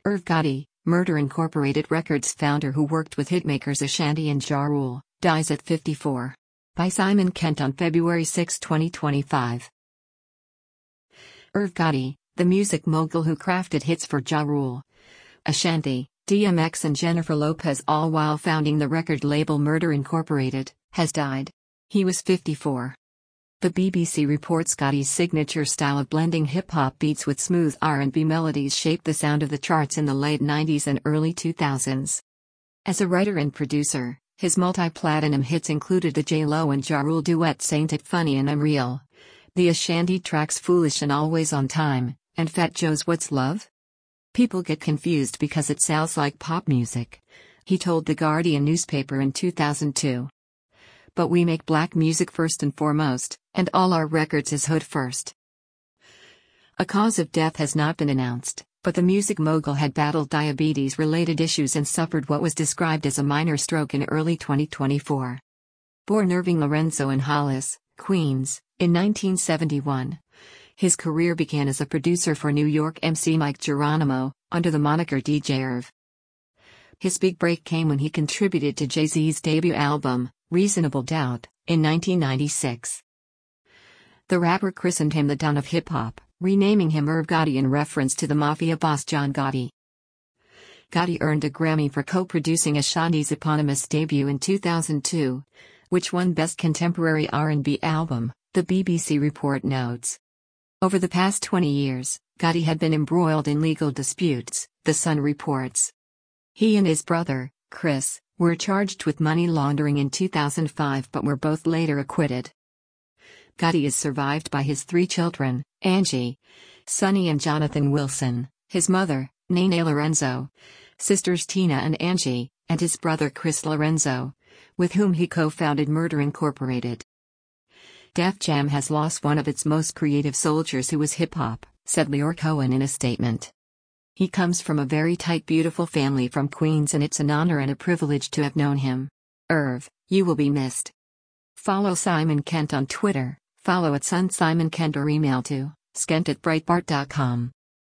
Irv Gotti, Murder Incorporated Records founder who worked with hitmakers Ashanti and Ja Rule, dies at 54. By Simon Kent on February 6, 2025. Irv Gotti, the music mogul who crafted hits for Ja Rule, Ashanti, DMX and Jennifer Lopez, all while founding the record label Murder Incorporated, has died. He was 54. The BBC reports Gotti's signature style of blending hip-hop beats with smooth R&B melodies shaped the sound of the charts in the late 90s and early 2000s. As a writer and producer, his multi-platinum hits included the J-Lo and Ja Rule duets Ain't It Funny and I'm Real, the Ashanti tracks Foolish and Always on Time, and Fat Joe's What's Love? People get confused because it sounds like pop music, he told The Guardian newspaper in 2002. But we make black music first and foremost, and all our records is hood first. A cause of death has not been announced, but the music mogul had battled diabetes-related issues and suffered what was described as a minor stroke in early 2024. Born Irving Lorenzo in Hollis, Queens, in 1971, his career began as a producer for New York MC Mike Geronimo, under the moniker DJ Irv. His big break came when he contributed to Jay-Z's debut album, Reasonable Doubt, in 1996. The rapper christened him the Don of Hip-Hop, renaming him Irv Gotti in reference to the Mafia boss John Gotti. Gotti earned a Grammy for co-producing Ashanti's eponymous debut in 2002, which won Best Contemporary R&B Album, the BBC report notes. Over the past 20 years, Gotti had been embroiled in legal disputes, The Sun reports. He and his brother, Chris, were charged with money laundering in 2005 but were both later acquitted. Gotti is survived by his 3 children, Angie, Sonny and Jonathan Wilson, his mother, Nene Lorenzo, sisters Tina and Angie, and his brother Chris Lorenzo, with whom he co-founded Murder Incorporated. Def Jam has lost one of its most creative soldiers who was hip-hop, said Lyor Cohen in a statement. He comes from a very tight, beautiful family from Queens and it's an honor and a privilege to have known him. Irv, you will be missed. Follow Simon Kent on Twitter, follow @SunSimonKent or email to skent@breitbart.com.